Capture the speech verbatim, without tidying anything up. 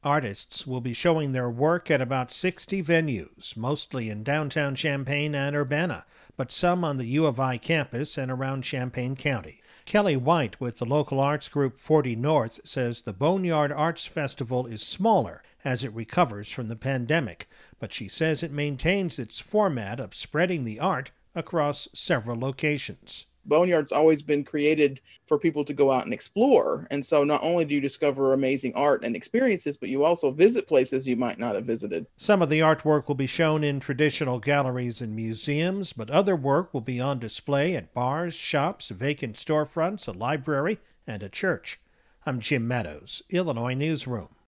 Artists will be showing their work at about sixty venues, mostly in downtown Champaign and Urbana, but some on the U of I campus and around Champaign County. Kelly White with the local arts group forty North says the Boneyard Arts Festival is smaller as it recovers from the pandemic, but she says it maintains its format of spreading the art across several locations. Boneyard's always been created for people to go out and explore. And so not only do you discover amazing art and experiences, but you also visit places you might not have visited. Some of the artwork will be shown in traditional galleries and museums, but other work will be on display at bars, shops, vacant storefronts, a library, and a church. I'm Jim Meadows, Illinois Newsroom.